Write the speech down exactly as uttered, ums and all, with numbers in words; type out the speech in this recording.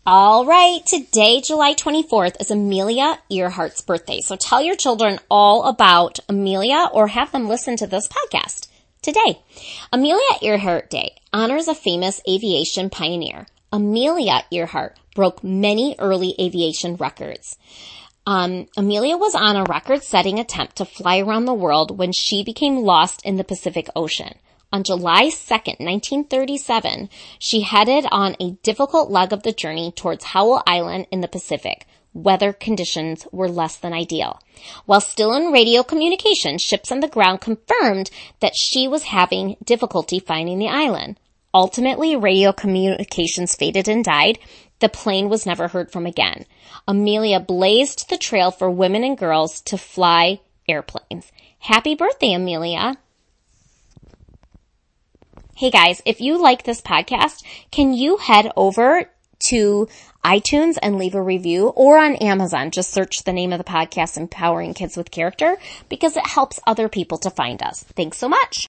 All right, today, July twenty-fourth, is Amelia Earhart's birthday. So tell your children all about Amelia or have them listen to this podcast today. Amelia Earhart Day honors a famous aviation pioneer. Amelia Earhart broke many early aviation records. Um, Amelia was on a record-setting attempt to fly around the world when she became lost in the Pacific Ocean. On July second, nineteen thirty-seven, she headed on a difficult leg of the journey towards Howell Island in the Pacific. Weather conditions were less than ideal. While still in radio communication, ships on the ground confirmed that she was having difficulty finding the island. Ultimately, radio communications faded and died. The plane was never heard from again. Amelia blazed the trail for women and girls to fly airplanes. Happy birthday, Amelia. Hey guys, if you like this podcast, can you head over to iTunes and leave a review, or on Amazon? Just search the name of the podcast, Empowering Kids with Character, because it helps other people to find us. Thanks so much.